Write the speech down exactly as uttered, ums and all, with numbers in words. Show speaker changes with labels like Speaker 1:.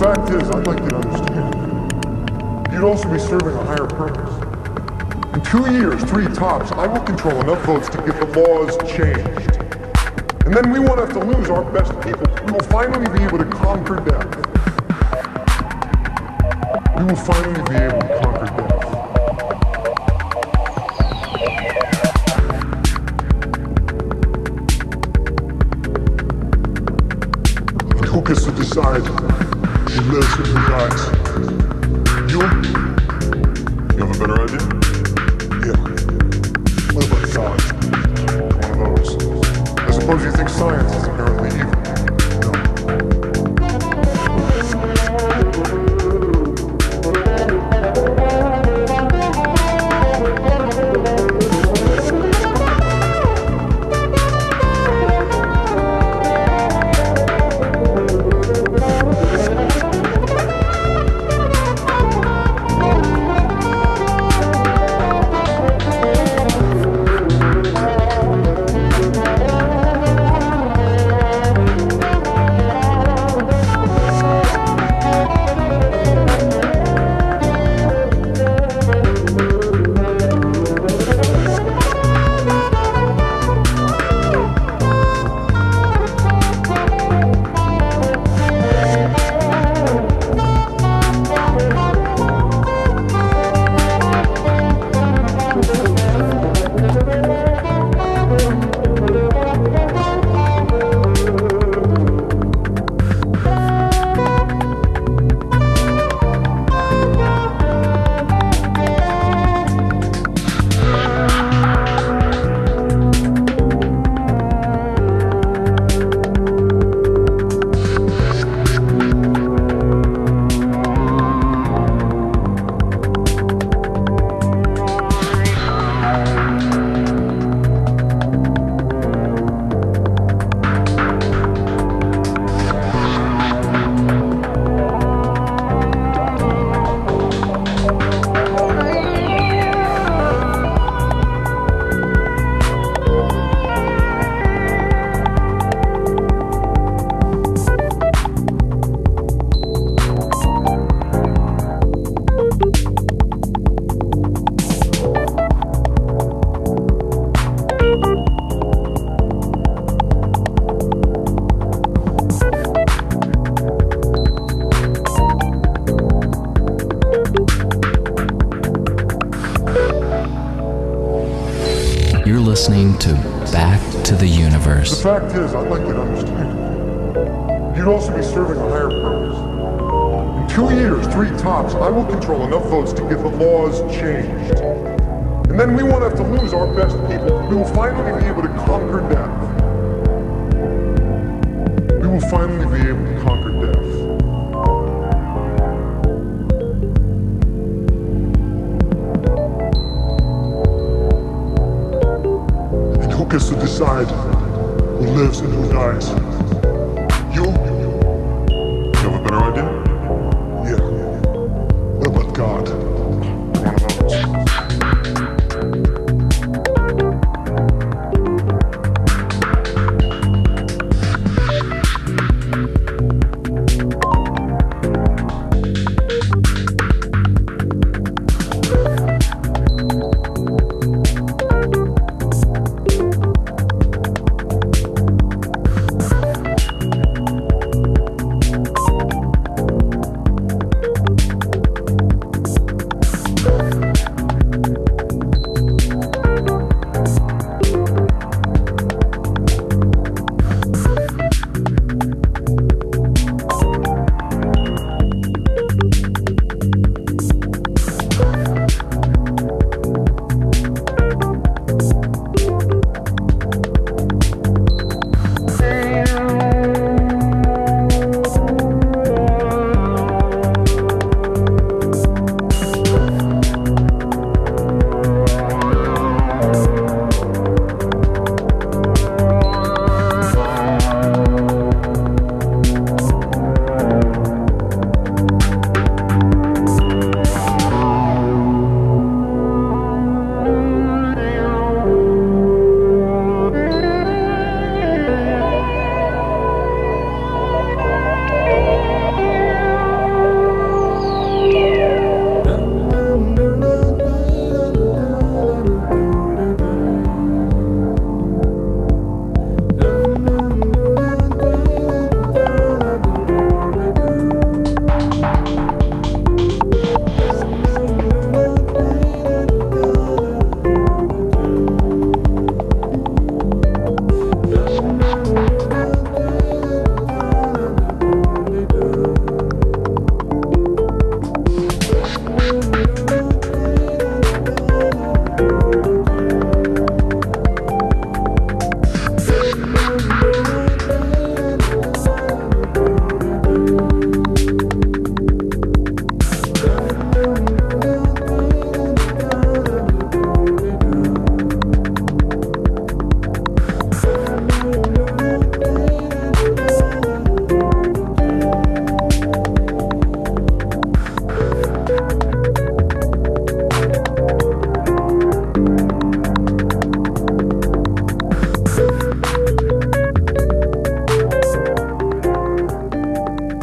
Speaker 1: fact is, I'd like you to understand, you'd also be serving a higher purpose. In two years, three tops, I will control enough votes to get the laws changed. And then we won't have to lose our best people. We will finally be able to conquer death. We will finally be able to conquer death. And who gets to decide who lives and who dies? You? You have a better idea? Yeah. What about God? One of those. I suppose you think science is inherently evil. No.
Speaker 2: Listening to Back to the Universe.
Speaker 1: The fact is, I'd like you to understand, you'd also be serving a higher purpose. In two years, three tops, I will control enough votes to get the laws changed. And then we won't have to lose our best people. We will finally be able to conquer death. We will finally be able to conquer death. Who gets to decide who lives and who dies?